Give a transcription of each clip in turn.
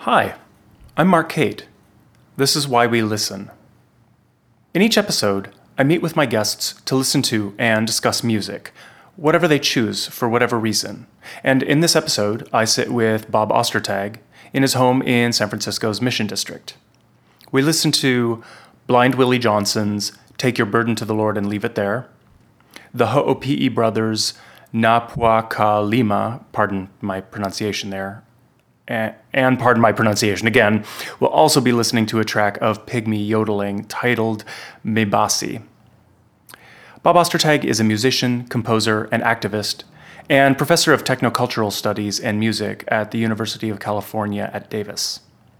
Hi, I'm Mark Cate. This is Why We Listen. In each episode, I meet with my guests to listen to and discuss music, whatever they choose for whatever reason. And in this episode, I sit with Bob Ostertag in his home in San Francisco's Mission District. We listen to Blind Willie Johnson's Take Your Burden to the Lord and Leave It There, the Ho'opi'i Brothers' Na Pua Ka Lima, pardon my pronunciation there, and pardon my pronunciation again, we'll also be listening to a track of pygmy yodeling titled Mebasi. Bob Ostertag is a musician, composer, and activist, and professor of technocultural studies and music at the University of California at Davis.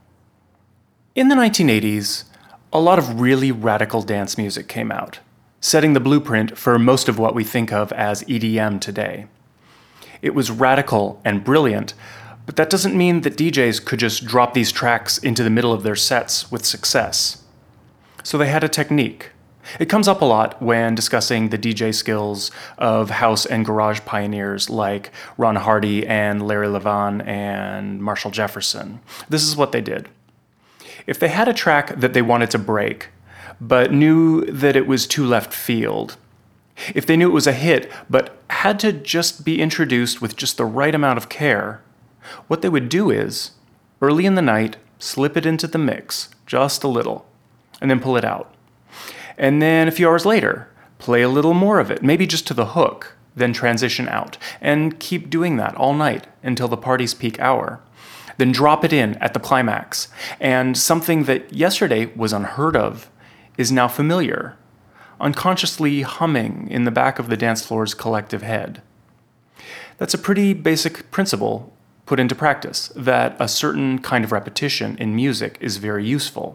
In the 1980s, a lot of really radical dance music came out, setting the blueprint for most of what we think of as EDM today. It was radical and brilliant, but that doesn't mean that DJs could just drop these tracks into the middle of their sets with success. So they had a technique. It comes up a lot when discussing the DJ skills of house and garage pioneers like Ron Hardy and Larry Levan and Marshall Jefferson. This is what they did. If they had a track that they wanted to break, but knew that it was too left field, if they knew it was a hit, but had to just be introduced with just the right amount of care, what they would do is, early in the night, slip it into the mix, just a little, and then pull it out. And then a few hours later, play a little more of it, maybe just to the hook, then transition out, and keep doing that all night until the party's peak hour. Then drop it in at the climax, and something that yesterday was unheard of is now familiar, unconsciously humming in the back of the dance floor's collective head. That's a pretty basic principle put into practice, that a certain kind of repetition in music is very useful.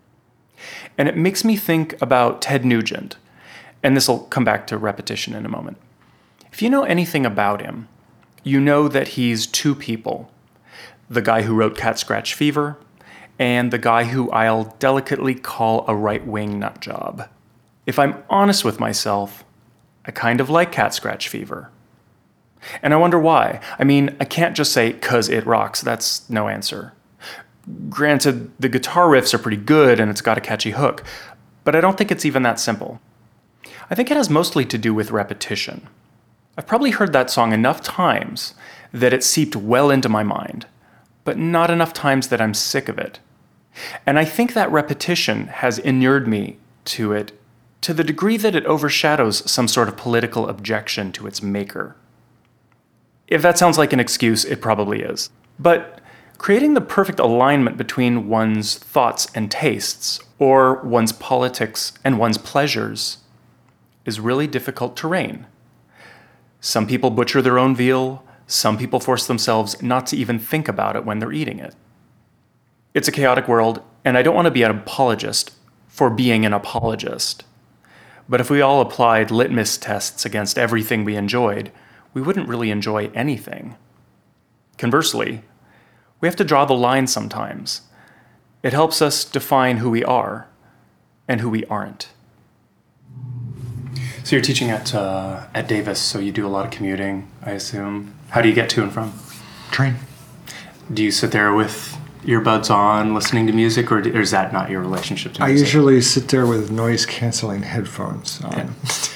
And it makes me think about Ted Nugent, and this will come back to repetition in a moment. If you know anything about him, you know that he's two people, the guy who wrote Cat Scratch Fever, and the guy who I'll delicately call a right-wing nutjob. If I'm honest with myself, I kind of like Cat Scratch Fever. And I wonder why. I mean, I can't just say, 'cause it rocks. That's no answer. Granted, the guitar riffs are pretty good and it's got a catchy hook, but I don't think it's even that simple. I think it has mostly to do with repetition. I've probably heard that song enough times that it seeped well into my mind, but not enough times that I'm sick of it. And I think that repetition has inured me to it to the degree that it overshadows some sort of political objection to its maker. If that sounds like an excuse, it probably is. But creating the perfect alignment between one's thoughts and tastes, or one's politics and one's pleasures, is really difficult terrain. Some people butcher their own veal, some people force themselves not to even think about it when they're eating it. It's a chaotic world, and I don't want to be an apologist for being an apologist. But if we all applied litmus tests against everything we enjoyed, we wouldn't really enjoy anything. Conversely, we have to draw the line sometimes. It helps us define who we are and who we aren't. So you're teaching at Davis, so you do a lot of commuting, I assume. How do you get to and from? Train. Do you sit there with earbuds on, listening to music, or is that not your relationship to music? I usually sit there with noise-canceling headphones on.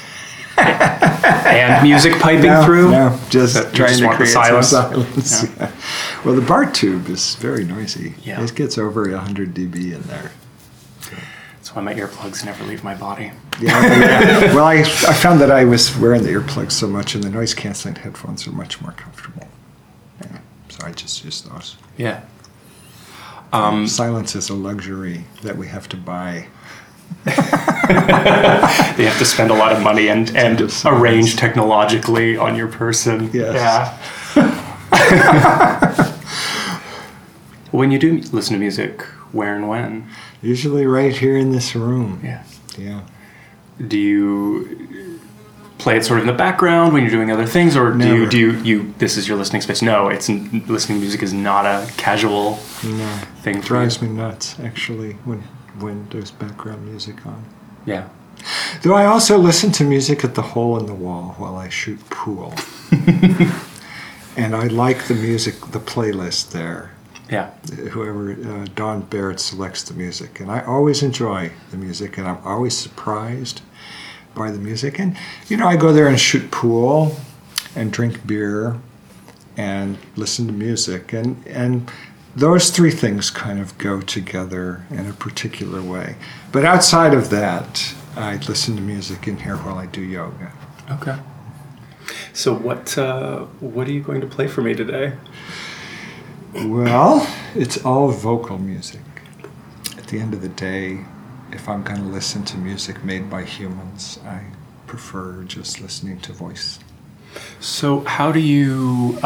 And music piping through? No, just trying to create some silence. Yeah. Well, the bar tube is very noisy. Yeah. It gets over 100 dB in there. That's why my earplugs never leave my body. Yeah. Well, I found that I was wearing the earplugs so much, and the noise-canceling headphones are much more comfortable. Yeah. So I just use those. Yeah. Silence is a luxury that we have to buy. They have to spend a lot of money and arrange technologically on your person. Yes. Yeah. When you do listen to music, where and when? Usually right here in this room. Yeah. Yeah. Do you play it sort of in the background when you're doing other things, or Never. do you this is your listening space? No, listening to music is not a casual thing. It drives me nuts, actually, when there's background music on. Yeah. Though I also listen to music at the hole in the wall while I shoot pool. And I like the music, the playlist there. Yeah. Whoever, Don Barrett selects the music. And I always enjoy the music, and I'm always surprised by the music. And, I go there and shoot pool and drink beer and listen to music. And those three things kind of go together in a particular way. But outside of that, I listen to music in here while I do yoga. Okay. So what are you going to play for me today? Well, it's all vocal music. At the end of the day, if I'm going to listen to music made by humans, I prefer just listening to voice. So how do you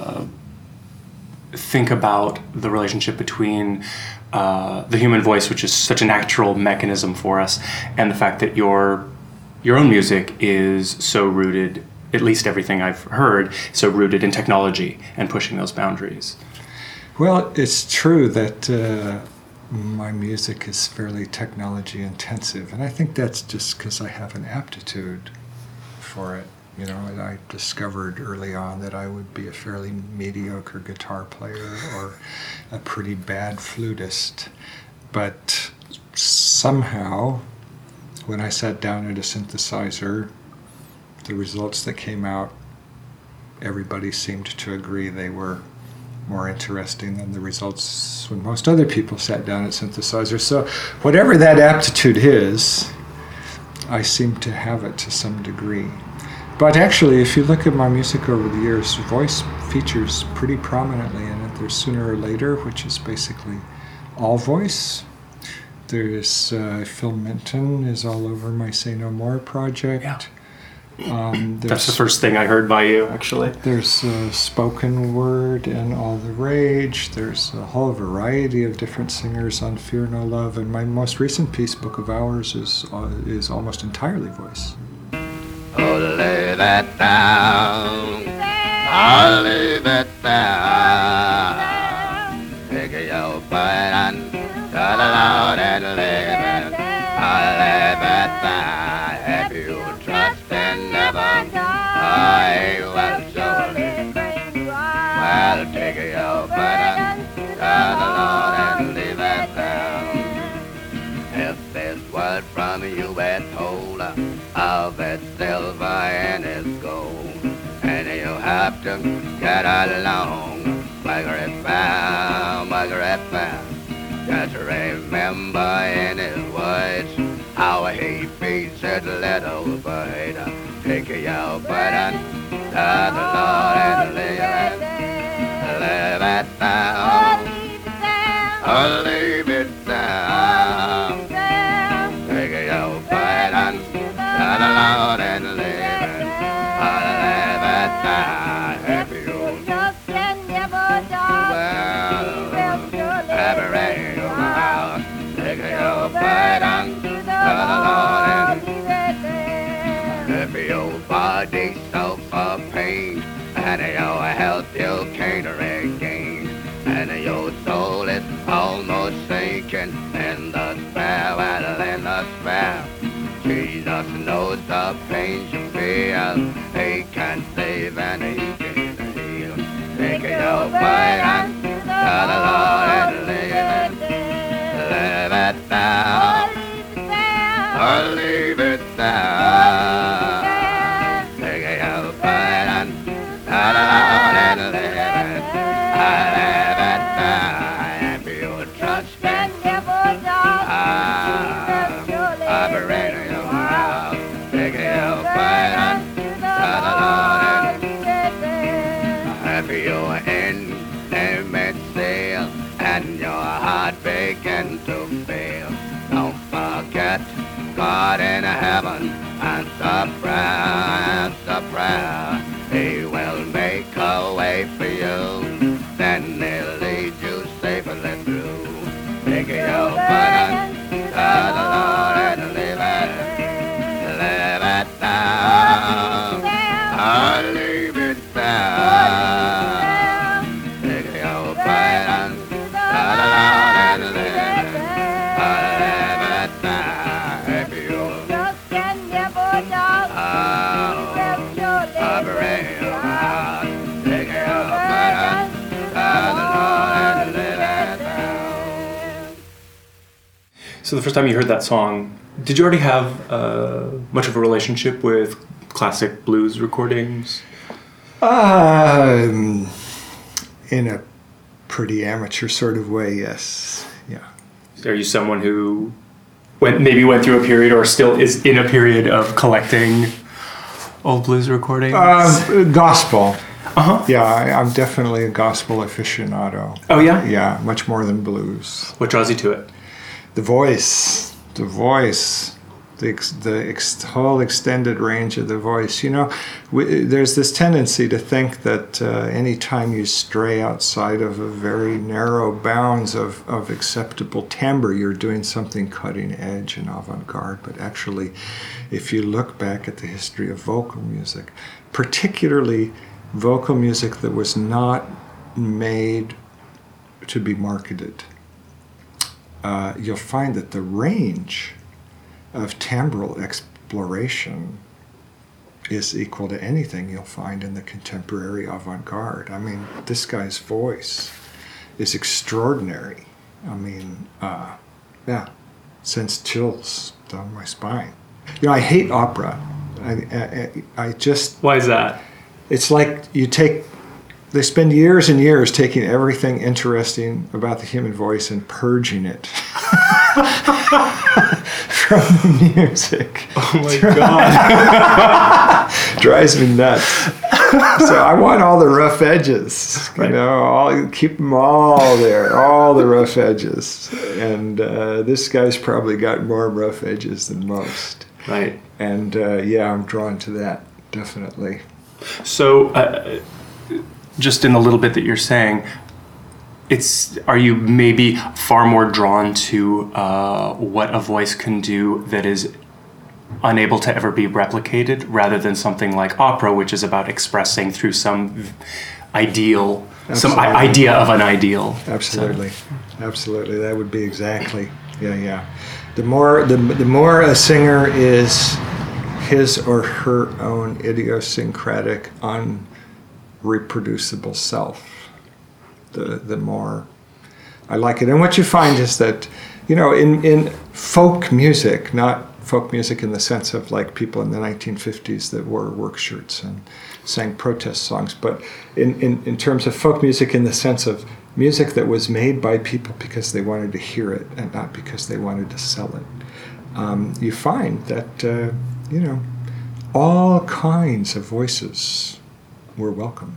think about the relationship between the human voice, which is such a natural mechanism for us, and the fact that your own music is so rooted, at least everything I've heard, so rooted in technology and pushing those boundaries? Well, it's true that my music is fairly technology intensive, and I think that's just because I have an aptitude for it. I discovered early on that I would be a fairly mediocre guitar player or a pretty bad flutist. But somehow, when I sat down at a synthesizer, the results that came out, everybody seemed to agree they were more interesting than the results when most other people sat down at synthesizers. So whatever that aptitude is, I seem to have it to some degree. But actually, if you look at my music over the years, voice features pretty prominently in it. There's Sooner or Later, which is basically all voice. There's Phil Minton is all over my Say No More project. Yeah. That's the first thing I heard by you, actually. There's Spoken Word and All the Rage. There's a whole variety of different singers on Fear No Love. And my most recent piece, Book of Hours, is almost entirely voice. Oh, lay that down. I'll lay that down. Take your bite and turn around and leave it. I'll lay that down. If you trust and never, I will surely. Well, take your bite and turn around and leave it down. If this word from you is told of its silver and its gold, and you have to get along, Margaret found. Just remember in his words how he feeds his little bird. Take your burden to the Lord and leave it down. Oh, leave it down. Take your burden to the Lord and leave it. Oh, leave it down. If you ever rain out, take your burden to the Lord and if your body's so for pain and your health you can't regain and your soul is almost sinking in the spell. Jesus knows the pain you feel. He can save and he can heal. Take your burden to the Lord and leave it down. Oh, leave it down. Take your burden to the Lord and leave it. I leave it down. If you trust and I'm ready to love. Take your burden to the Lord and if you're in mid-sail and your heart begins to fail, don't forget God in heaven and the prayer. He will make a way for you, then he'll lead you safely through. Take your burden to the Lord and leave it down. I'll leave it down. Take your burden to the Lord and leave it. I'll leave it down. If you I'm So the first time you heard that song, did you already have much of a relationship with classic blues recordings? In a pretty amateur sort of way, yes. Yeah. Are you someone who maybe went through a period or still is in a period of collecting old blues recordings? Gospel. Uh-huh. Yeah, I'm definitely a gospel aficionado. Oh, yeah? Yeah, much more than blues. What draws you to it? The voice, the whole extended range of the voice. You know, there's this tendency to think that any time you stray outside of a very narrow bounds of acceptable timbre, you're doing something cutting edge and avant-garde. But actually, if you look back at the history of vocal music, particularly vocal music that was not made to be marketed, you'll find that the range of timbral exploration is equal to anything you'll find in the contemporary avant-garde. I mean, this guy's voice is extraordinary. I mean, sends chills down my spine. You know, I hate opera. I just... Why is that? It's like they spend years and years taking everything interesting about the human voice and purging it from the music. Oh my God. Drives me nuts. So I want all the rough edges, Right. you know, keep them all there, all the rough edges. And this guy's probably got more rough edges than most. Right. And I'm drawn to that, definitely. So, just in the little bit that you're saying, are you maybe far more drawn to what a voice can do that is unable to ever be replicated, rather than something like opera, which is about expressing through some ideal, some idea of an ideal? Absolutely, absolutely. That would be exactly. Yeah. The more a singer is his or her own idiosyncratic, unreproducible self, the more I like it. And what you find is that, you know, in folk music, not folk music in the sense of like people in the 1950s that wore work shirts and sang protest songs, but in terms of folk music in the sense of music that was made by people because they wanted to hear it and not because they wanted to sell it, you find that, you know, all kinds of voices were welcome.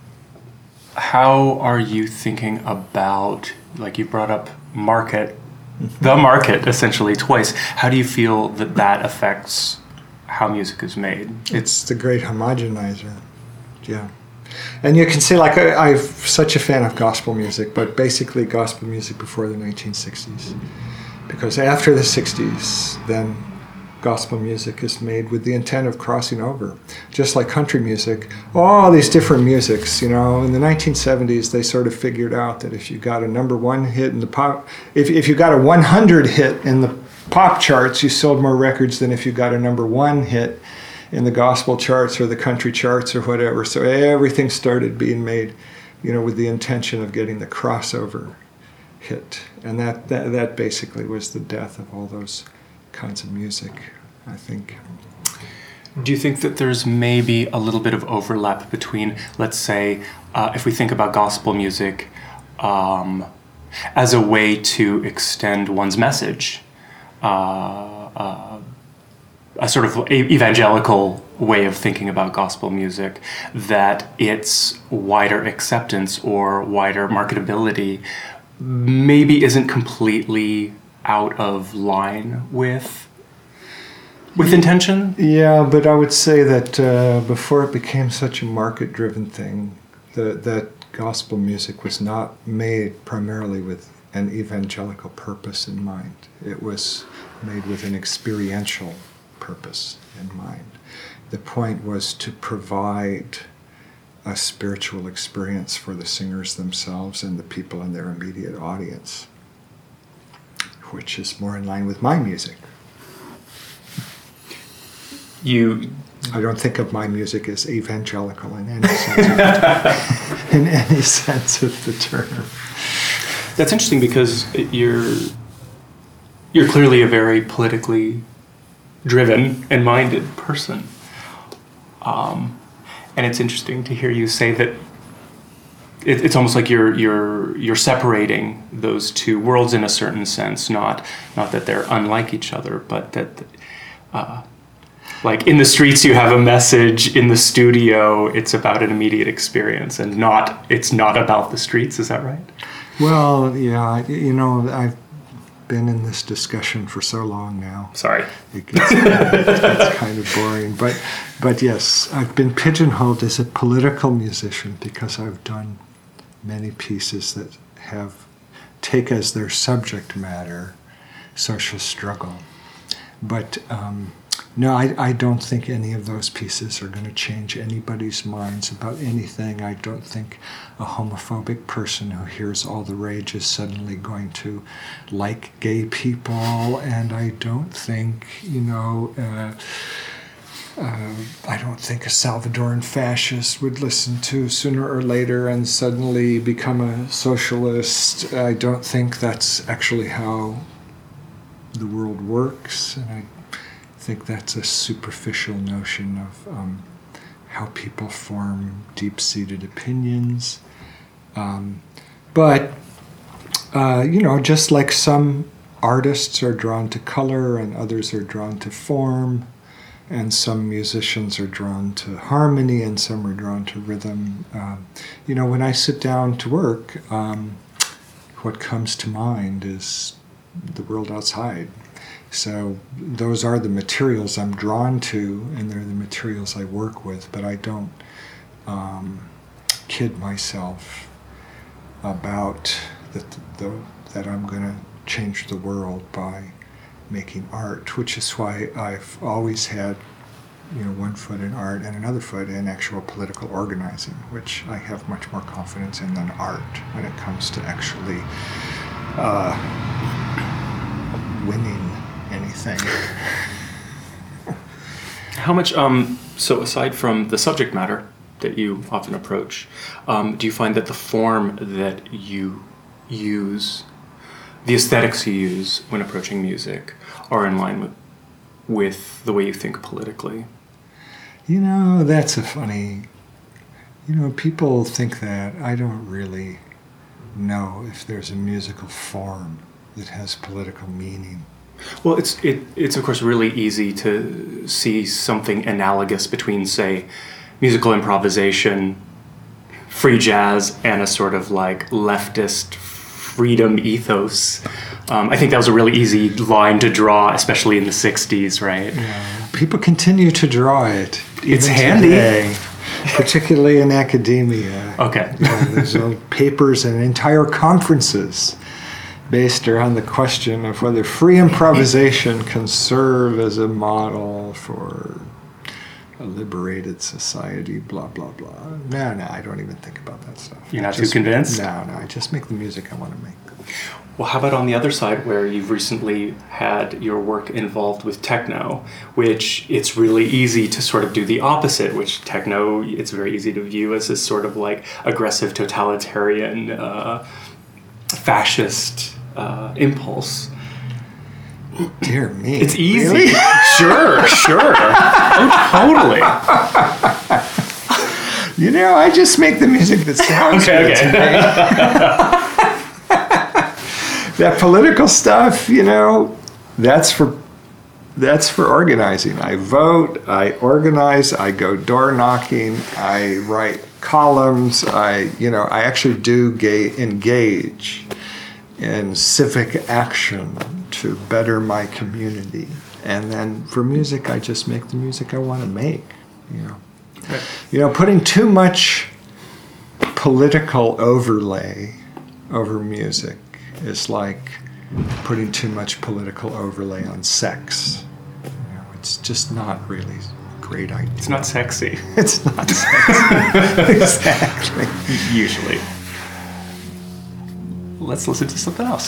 How are you thinking about, like you brought up market, the market essentially twice. How do you feel that affects how music is made? It's the great homogenizer. Yeah. And you can see, like, I'm such a fan of gospel music, but basically gospel music before the 1960s. Because after the 60s, then gospel music is made with the intent of crossing over. Just like country music, all these different musics, you know. In the 1970s, they sort of figured out that if you got a number one hit in the pop, if you got a 100 hit in the pop charts, you sold more records than if you got a number one hit in the gospel charts or the country charts or whatever. So everything started being made, you know, with the intention of getting the crossover hit. And that basically was the death of all those kinds of music, I think. Do you think that there's maybe a little bit of overlap between, let's say, if we think about gospel music as a way to extend one's message, a sort of evangelical way of thinking about gospel music, that its wider acceptance or wider marketability maybe isn't completely out of line with intention? Yeah, but I would say that before it became such a market-driven thing, that gospel music was not made primarily with an evangelical purpose in mind. It was made with an experiential purpose in mind. The point was to provide a spiritual experience for the singers themselves and the people in their immediate audience, which is more in line with my music. I don't think of my music as evangelical in any sense of the term. That's interesting, because You're clearly a very politically driven and minded person. And it's interesting to hear you say that it's almost like you're separating those two worlds in a certain sense, not that they're unlike each other, but that like in the streets you have a message, in the studio it's about an immediate experience, and it's not about the streets. Is that right? Well, yeah, I've been in this discussion for so long now. Sorry. It gets kind of boring. But yes, I've been pigeonholed as a political musician because I've done many pieces that take as their subject matter social struggle. But no, I don't think any of those pieces are going to change anybody's minds about anything. I don't think a homophobic person who hears all the rage is suddenly going to like gay people, and I don't think, I don't think a Salvadoran fascist would listen to Sooner or Later and suddenly become a socialist. I don't think that's actually how the world works, and I think that's a superficial notion of how people form deep-seated opinions. But just like some artists are drawn to color and others are drawn to form, and some musicians are drawn to harmony and some are drawn to rhythm. When I sit down to work, what comes to mind is the world outside. So those are the materials I'm drawn to, and they're the materials I work with, but I don't kid myself about that I'm going to change the world by making art, which is why I've always had one foot in art and another foot in actual political organizing, which I have much more confidence in than art when it comes to actually winning anything. How much, so aside from the subject matter that you often approach, do you find that the form that you use, the aesthetics you use when approaching music, are in line with the way you think politically? That's a funny, people think that. I don't really know if there's a musical form that has political meaning. Well, it's of course really easy to see something analogous between, say, musical improvisation, free jazz, and a sort of like leftist freedom ethos. I think that was a really easy line to draw, especially in the 60s, right? Yeah. People continue to draw it. It's handy. Today, particularly in academia. Okay. There's papers and entire conferences based around the question of whether free improvisation can serve as a model for a liberated society, blah, blah, blah. No, I don't even think about that stuff. You're not too convinced? No, I just make the music I want to make. Well, how about on the other side, where you've recently had your work involved with techno, which it's really easy to sort of do the opposite, which techno, it's very easy to view as this sort of like aggressive totalitarian fascist impulse. Dear me. It's easy. Really? Sure. Oh, totally. I just make the music that sounds good to me. That political stuff, that's for organizing. I vote, I organize, I go door knocking, I write columns, I actually do engage in civic action to better my community. And then for music, I just make the music I want to make. Putting too much political overlay over music is like putting too much political overlay on sex. It's just not really a great idea. It's not sexy. It's not sexy. Exactly. Usually. Let's listen to something else.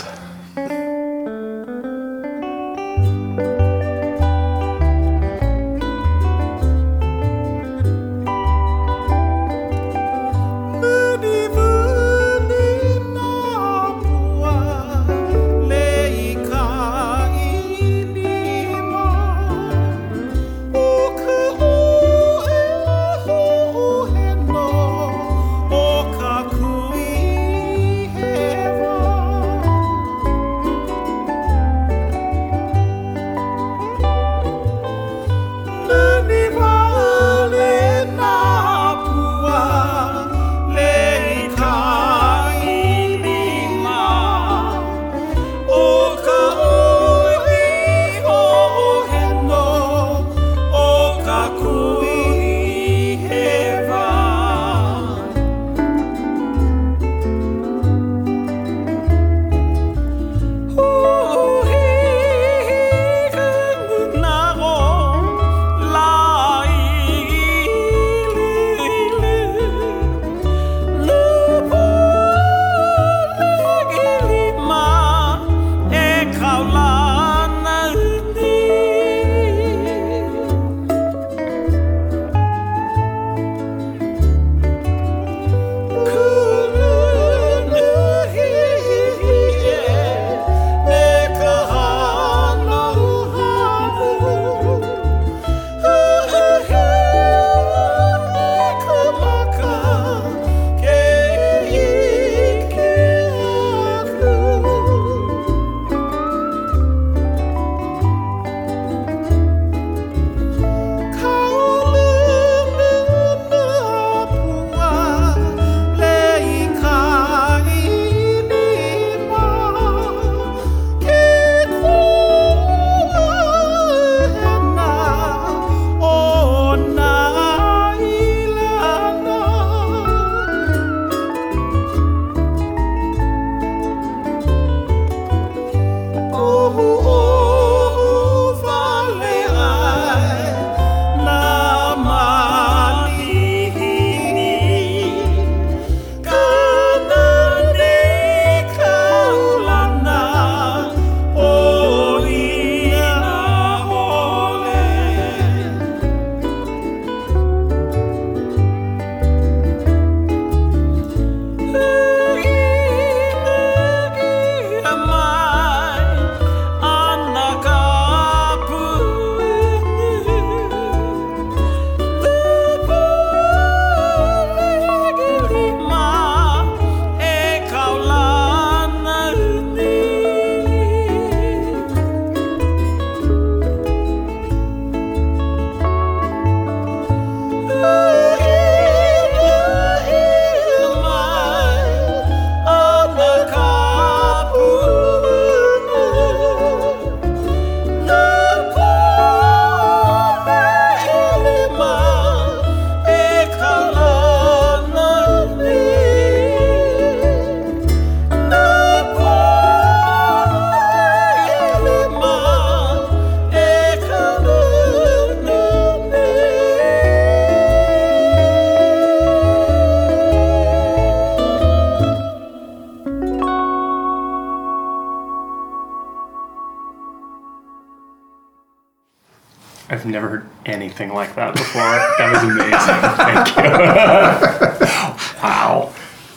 I've never heard anything like that before. That was amazing. Thank you. Wow.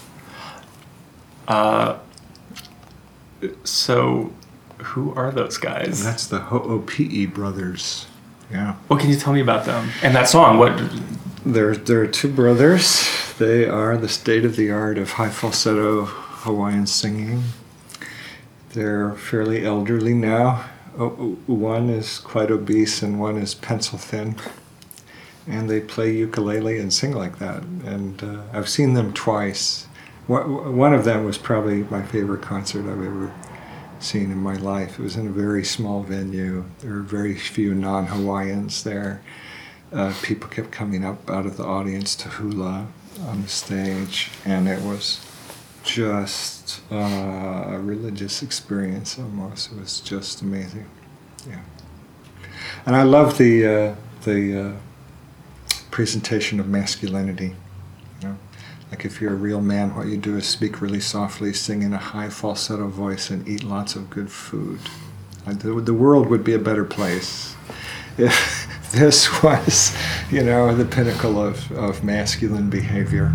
So, who are those guys? That's the Ho'opi'i brothers. Yeah. What can you tell me about them? And that song, what? There are two brothers. They are the state of the art of high falsetto Hawaiian singing. They're fairly elderly now. One is quite obese and one is pencil thin. And they play ukulele and sing like that. And I've seen them twice. One of them was probably my favorite concert I've ever seen in my life. It was in a very small venue. There were very few non-Hawaiians there. People kept coming up out of the audience to hula on the stage, and it was just a religious experience almost. It was just amazing. Yeah. And I love the presentation of masculinity. You know? Like if you're a real man, what you do is speak really softly, sing in a high falsetto voice, and eat lots of good food. The world would be a better place if this was, the pinnacle of masculine behavior.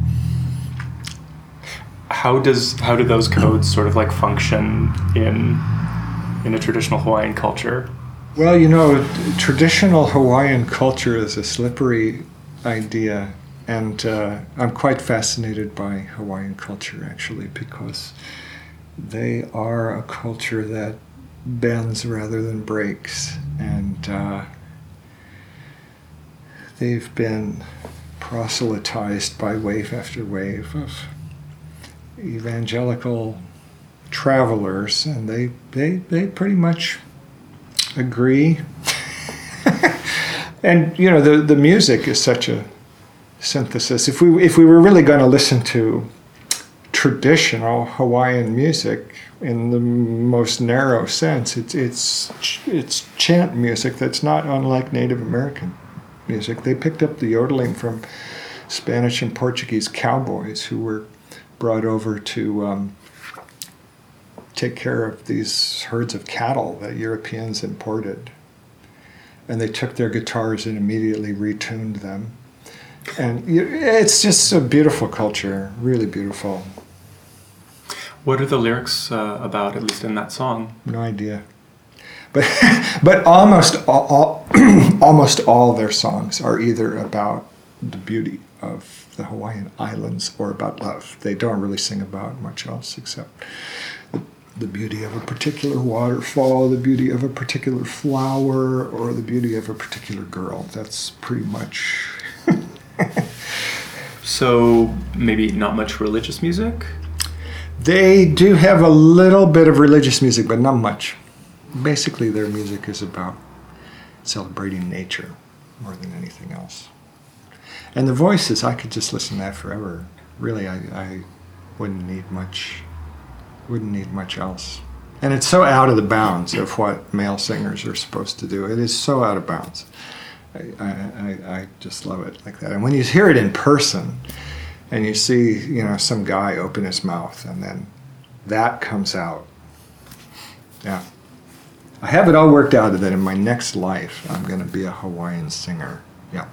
How do those codes sort of like function in a traditional Hawaiian culture? Well, traditional Hawaiian culture is a slippery idea, and I'm quite fascinated by Hawaiian culture actually, because they are a culture that bends rather than breaks, and they've been proselytized by wave after wave of evangelical travelers, and they pretty much agree. And the music is such a synthesis. If we were really going to listen to traditional Hawaiian music in the most narrow sense, it's chant music that's not unlike Native American music. They picked up the yodeling from Spanish and Portuguese cowboys who were brought over to take care of these herds of cattle that Europeans imported. And they took their guitars and immediately retuned them. And it's just a beautiful culture, really beautiful. What are the lyrics about, at least in that song? No idea. But almost all their songs are either about the beauty of the Hawaiian Islands or about love. They don't really sing about much else except the beauty of a particular waterfall, the beauty of a particular flower, or the beauty of a particular girl. That's pretty much... So maybe not much religious music? They do have a little bit of religious music, but not much. Basically, their music is about celebrating nature more than anything else. And the voices, I could just listen to that forever. Really, I wouldn't need much else. And it's so out of the bounds of what male singers are supposed to do. It is so out of bounds. I just love it like that. And when you hear it in person, and you see, some guy open his mouth, and then that comes out. Yeah. I have it all worked out that in my next life, I'm going to be a Hawaiian singer. Yeah.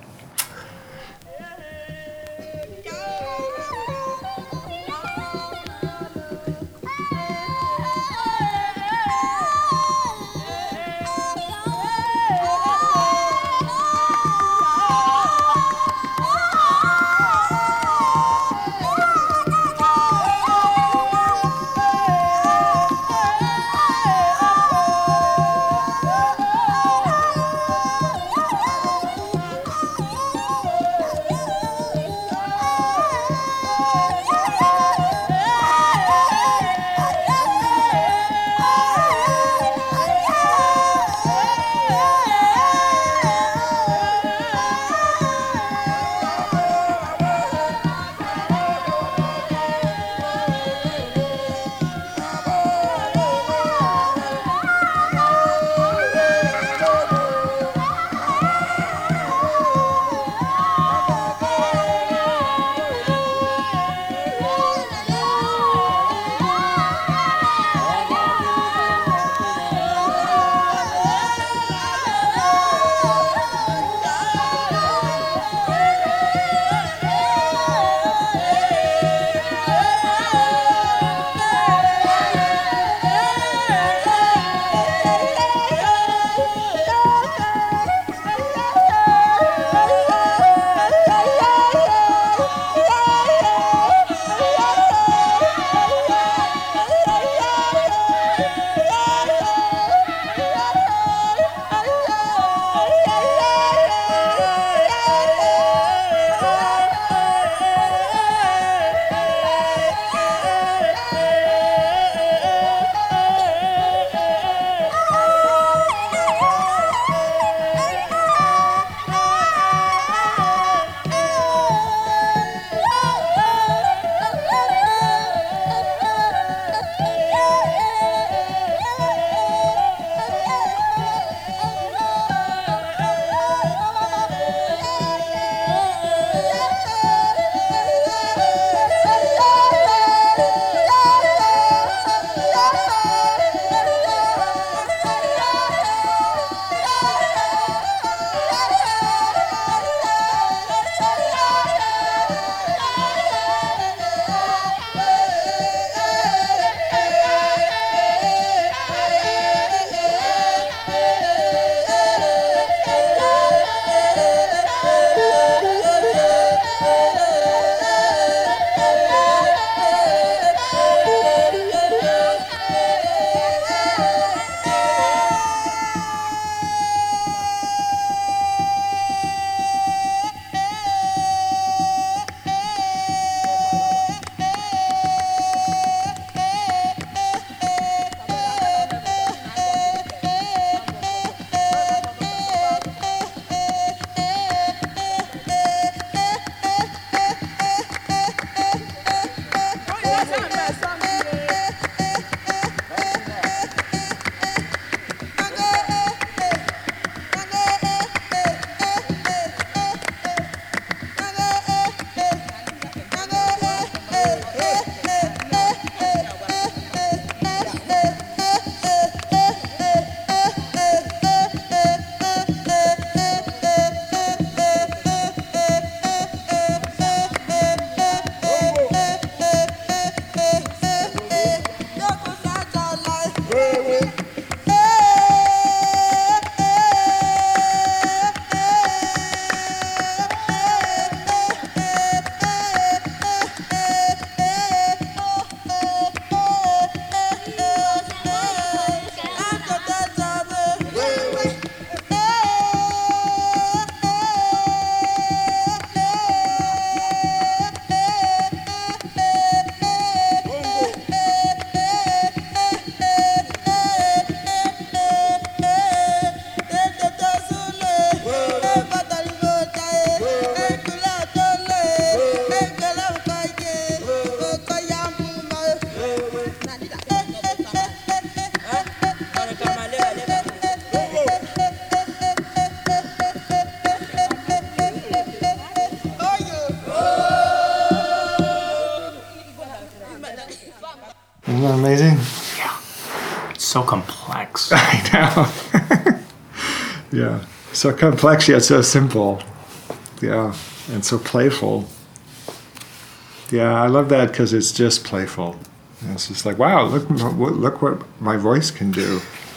So complex. I know. Yeah. So complex yet so simple. Yeah. And so playful. Yeah, I love that because it's just playful. And it's just like, wow, look what my voice can do.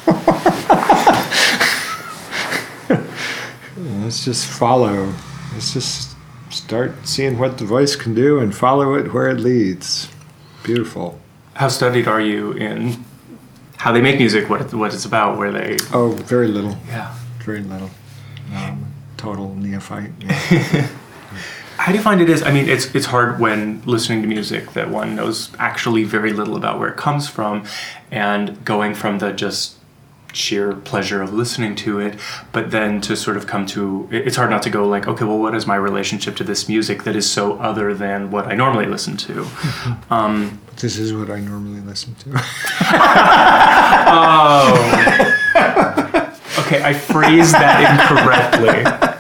Let's just follow. Let's just start seeing what the voice can do and follow it where it leads. Beautiful. How studied are you in how they make music, what it's about, where they... Oh, very little. Yeah. Very little. Total neophyte. Yeah. How do you find it is? I mean, it's hard when listening to music that one knows actually very little about where it comes from, and going from the just sheer pleasure of listening to it, but then to sort of come to, it's hard not to go like, okay, well, what is my relationship to this music that is so other than what I normally listen to? This is what I normally listen to. Oh. Okay, I phrased that incorrectly.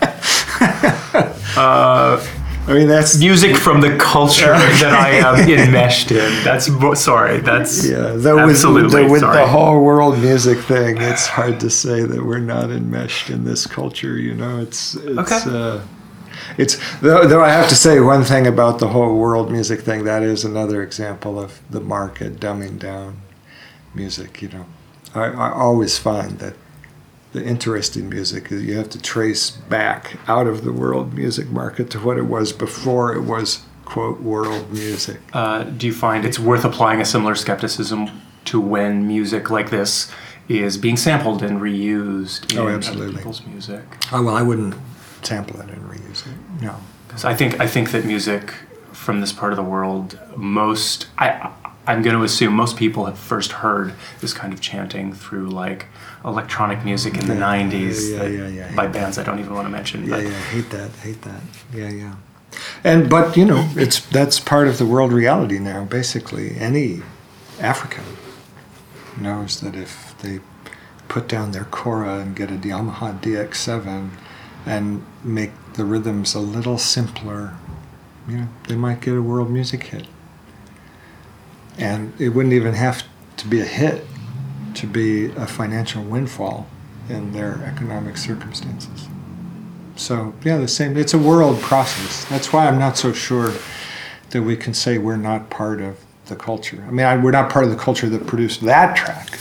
I mean, that's music from the culture that I am enmeshed in. That's sorry. That's absolutely with sorry. the whole world music thing. It's hard to say that we're not enmeshed in this culture. You know, it's okay. It's though I have to say one thing about the whole world music thing. That is another example of the market dumbing down music. You know, I always find that the interesting music is you have to trace back out of the world music market to what it was before it was, quote, world music. Do you find it's worth applying a similar skepticism to when music like this is being sampled and reused in other people's music? Oh, well, I wouldn't sample it and reuse it. No. Because I think that music from this part of the world, I'm going to assume most people have first heard this kind of chanting through like electronic music in the 90s by bands I don't even want to mention. Yeah, hate that. Yeah. But you know, that's part of the world reality now. Basically, any African knows that if they put down their kora and get a Yamaha DX7 and make the rhythms a little simpler, you know, they might get a world music hit. And it wouldn't even have to be a hit to be a financial windfall in their economic circumstances. So, yeah, the same. It's a world process. That's why I'm not so sure that we can say we're not part of the culture. I mean, we're not part of the culture that produced that track.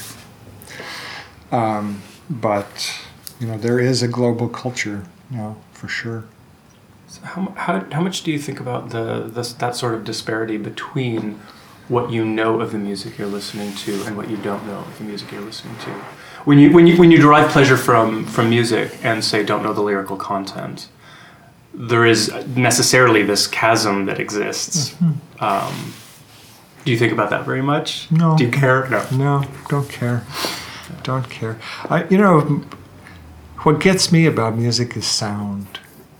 But, you know, there is a global culture, you know, for sure. So how much do you think about that sort of disparity between what you know of the music you're listening to and what you don't know of the music you're listening to? When you derive pleasure from music and say don't know the lyrical content, there is necessarily this chasm that exists. Mm-hmm. Do you think about that very much? No. Do you care? No, don't care. Don't care. You know, what gets me about music is sound.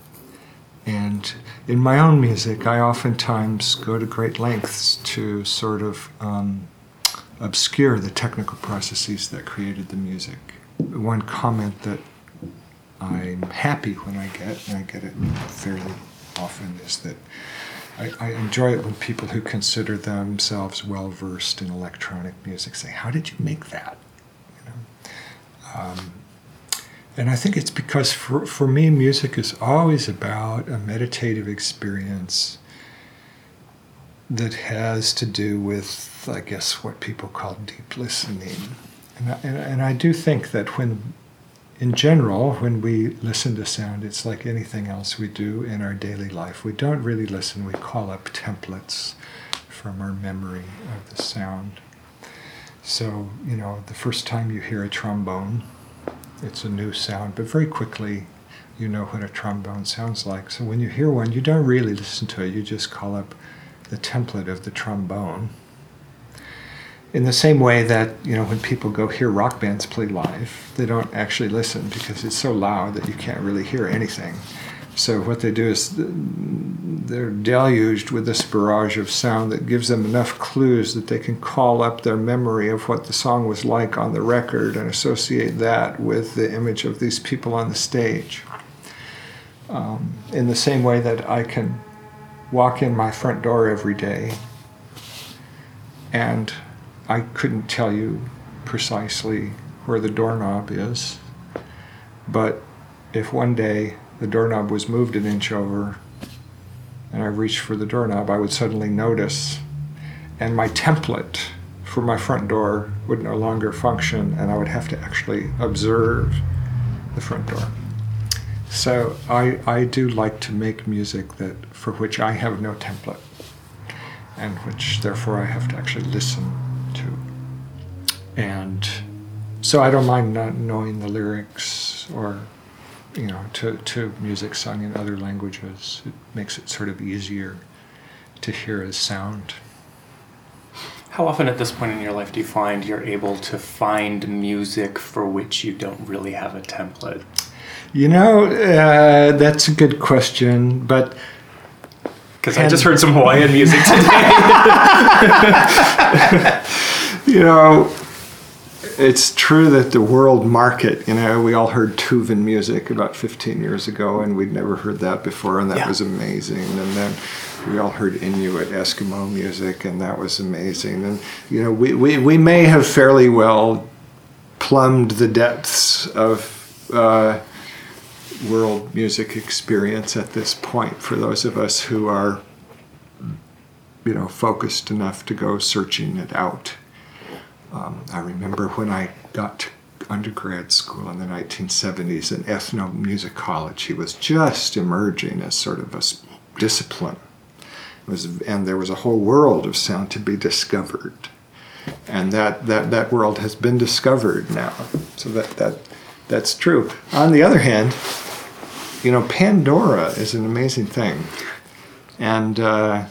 And in my own music, I oftentimes go to great lengths to sort of obscure the technical processes that created the music. One comment that I'm happy when I get, and I get it fairly often, is that I enjoy it when people who consider themselves well-versed in electronic music say, how did you make that? You know? And I think it's because for me, music is always about a meditative experience that has to do with, I guess, what people call deep listening. And I do think that in general, when we listen to sound, it's like anything else we do in our daily life. We don't really listen. We call up templates from our memory of the sound. So, you know, the first time you hear a trombone, it's a new sound, but very quickly you know what a trombone sounds like. So when you hear one, you don't really listen to it. You just call up the template of the trombone. In the same way that, you know, when people go hear rock bands play live, they don't actually listen because it's so loud that you can't really hear anything. So what they do is they're deluged with this barrage of sound that gives them enough clues that they can call up their memory of what the song was like on the record and associate that with the image of these people on the stage. In the same way that I can walk in my front door every day and I couldn't tell you precisely where the doorknob is. But if one day the doorknob was moved an inch over and I reached for the doorknob, I would suddenly notice, and my template for my front door would no longer function, and I would have to actually observe the front door. So I do like to make music that for which I have no template, and which therefore I have to actually listen to. And so I don't mind not knowing the lyrics or, to music sung in other languages. It makes it sort of easier to hear as sound. How often at this point in your life do you find you're able to find music for which you don't really have a template? That's a good question, but... Because I just heard some Hawaiian music today. It's true that the world market, we all heard Tuvan music about 15 years ago, and we'd never heard that before, and that was amazing. And then we all heard Inuit Eskimo music, and that was amazing. And, we may have fairly well plumbed the depths of world music experience at this point for those of us who are, focused enough to go searching it out. I remember when I got to undergrad school in the 1970s, an ethnomusicology was just emerging as sort of a discipline. And there was a whole world of sound to be discovered. And that world has been discovered now. So that's true. On the other hand, Pandora is an amazing thing. And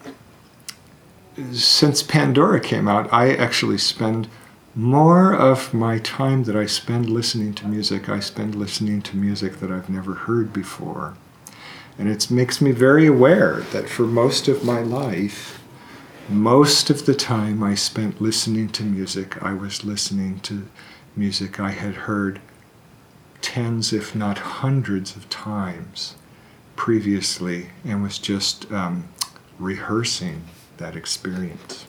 since Pandora came out, I actually spend more of my time that I spend listening to music, I spend listening to music that I've never heard before. And it makes me very aware that for most of my life, most of the time I spent listening to music, I was listening to music I had heard tens, if not hundreds of times previously, and was just rehearsing that experience.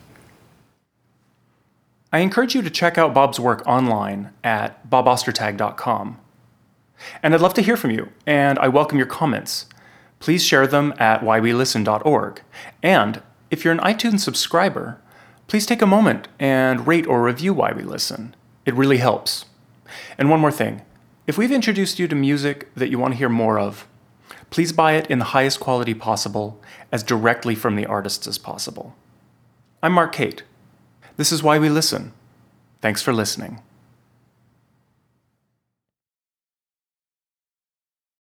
I encourage you to check out Bob's work online at bobostertag.com. And I'd love to hear from you, and I welcome your comments. Please share them at whywelisten.org. And if you're an iTunes subscriber, please take a moment and rate or review Why We Listen. It really helps. And one more thing. If we've introduced you to music that you want to hear more of, please buy it in the highest quality possible, as directly from the artists as possible. I'm Mark Cate. This is Why We Listen. Thanks for listening.